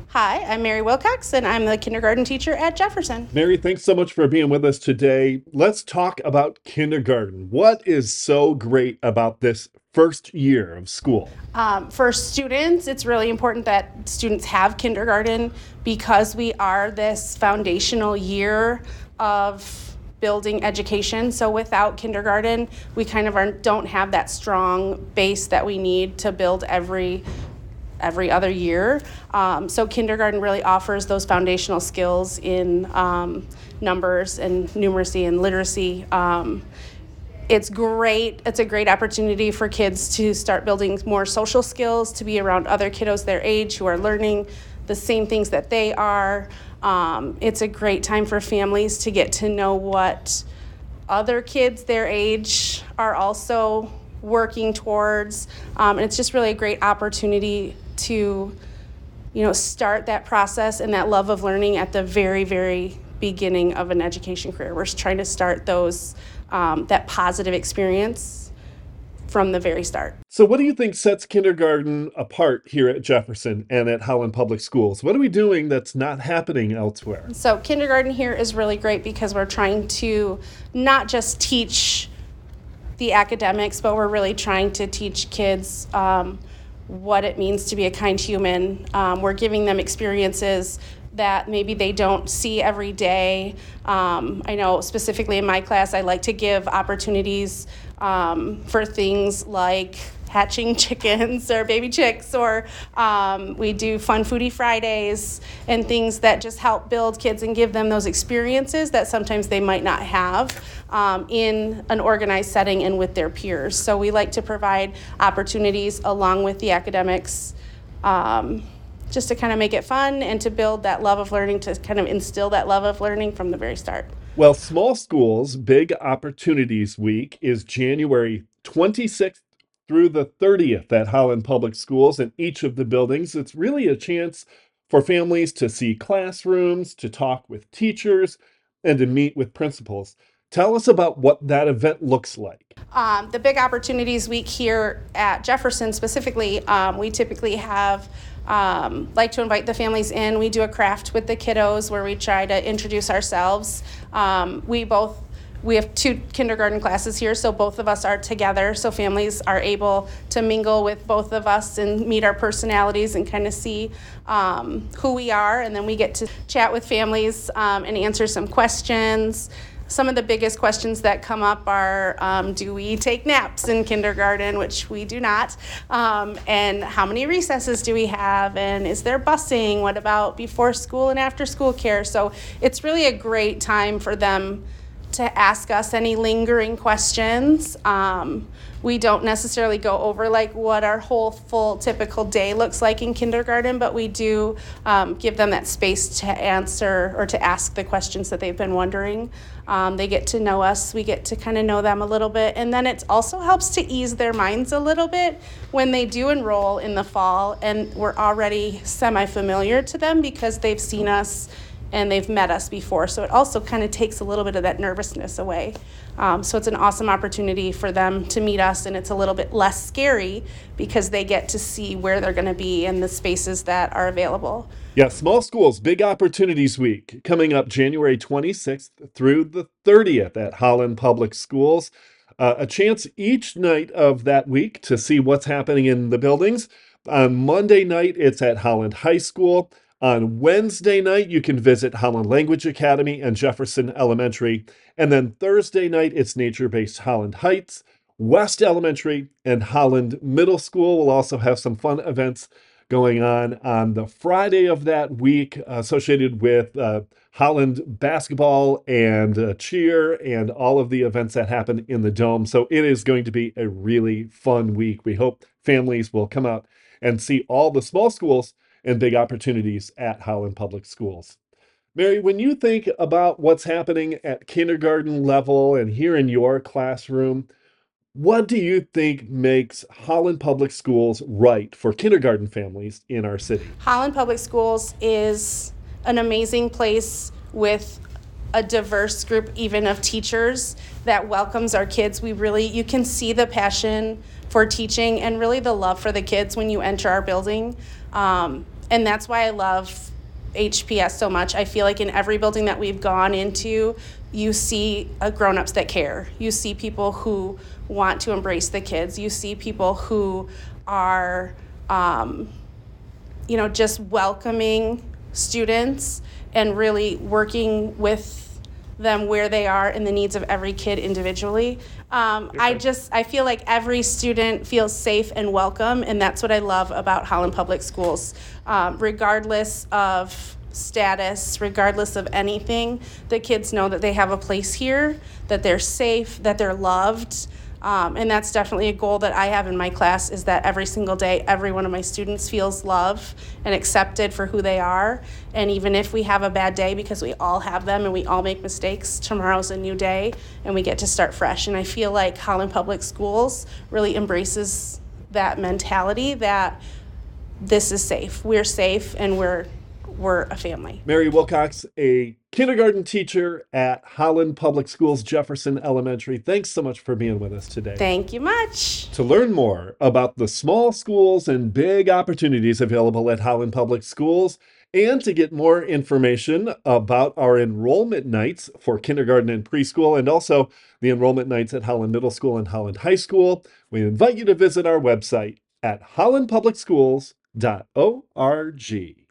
Hi, I'm Mary Wilcox, and I'm the kindergarten teacher at Jefferson. Mary, thanks so much for being with us today. Let's talk about kindergarten. What is so great about this first year of school? For students, it's really important that students have kindergarten because we are this foundational year of building education. So without kindergarten, we kind of don't have that strong base that we need to build every other year. So kindergarten really offers those foundational skills in numbers and numeracy and literacy. It's great. It's a great opportunity for kids to start building more social skills, to be around other kiddos their age who are learning the same things that they are. It's a great time for families to get to know what other kids their age are also working towards. And it's just really a great opportunity to, start that process and that love of learning at the very, very beginning of an education career. We're trying to start that positive experience from the very start. So, what do you think sets kindergarten apart here at Jefferson and at Holland Public Schools? What are we doing that's not happening elsewhere? So kindergarten here is really great because we're trying to not just teach the academics, but we're really trying to teach kids what it means to be a kind human. We're giving them experiences that maybe they don't see every day. I know specifically in my class, I like to give opportunities for things like hatching chickens or baby chicks, or we do fun foodie Fridays and things that just help build kids and give them those experiences that sometimes they might not have in an organized setting and with their peers. So we like to provide opportunities along with the academics just to kind of make it fun and to build that love of learning, to kind of instill that love of learning from the very start. Well, Small Schools Big Opportunities Week is January 26th through the 30th at Holland Public Schools in each of the buildings. It's really a chance for families to see classrooms, to talk with teachers, and to meet with principals. Tell us about what that event looks like. The Big Opportunities Week here at Jefferson specifically, we typically have like to invite the families in. We do a craft with the kiddos where we try to introduce ourselves. We have two kindergarten classes here, so both of us are together, so families are able to mingle with both of us and meet our personalities and kind of see who we are, and then we get to chat with families and answer some questions. Some of the biggest questions that come up are, do we take naps in kindergarten, which we do not, and how many recesses do we have, and is there busing? What about before school and after school care? So it's really a great time for them to ask us any lingering questions. We don't necessarily go over like what our whole full typical day looks like in kindergarten, but we do give them that space to answer or to ask the questions that they've been wondering. They get to know us, we get to kind of know them a little bit, and then it also helps to ease their minds a little bit when they do enroll in the fall and we're already semi-familiar to them because they've seen us and they've met us before. So it also kind of takes a little bit of that nervousness away. So it's an awesome opportunity for them to meet us, and it's a little bit less scary because they get to see where they're going to be and the spaces that are available. Yeah, Small Schools Big Opportunities Week coming up January 26th through the 30th at Holland Public Schools. A chance each night of that week to see what's happening in the buildings. On Monday night, it's at Holland High School. On Wednesday night, you can visit Holland Language Academy and Jefferson Elementary. And then Thursday night, it's nature-based Holland Heights, West Elementary, and Holland Middle School. We'll also have some fun events going on the Friday of that week associated with Holland basketball and cheer and all of the events that happen in the Dome. So it is going to be a really fun week. We hope families will come out and see all the small schools and big opportunities at Holland Public Schools. Mary, when you think about what's happening at kindergarten level and here in your classroom, what do you think makes Holland Public Schools right for kindergarten families in our city? Holland Public Schools is an amazing place with a diverse group even of teachers that welcomes our kids. You can see the passion for teaching and really the love for the kids when you enter our building. And that's why I love HPS so much. I feel like in every building that we've gone into, you see grown-ups that care. You see people who want to embrace the kids. You see people who are, just welcoming students and really working with them where they are and the needs of every kid individually. I feel like every student feels safe and welcome, and that's what I love about Holland Public Schools. Regardless of status, regardless of anything, the kids know that they have a place here, that they're safe, that they're loved. And that's definitely a goal that I have in my class, is that every single day, every one of my students feels love and accepted for who they are. And even if we have a bad day, because we all have them and we all make mistakes, tomorrow's a new day and we get to start fresh. And I feel like Holland Public Schools really embraces that mentality that this is safe. We're safe and we're a family. Mary Wilcox, a kindergarten teacher at Holland Public Schools, Jefferson Elementary. Thanks so much for being with us today. Thank you much. To learn more about the small schools and big opportunities available at Holland Public Schools, and to get more information about our enrollment nights for kindergarten and preschool, and also the enrollment nights at Holland Middle School and Holland High School, we invite you to visit our website at hollandpublicschools.org.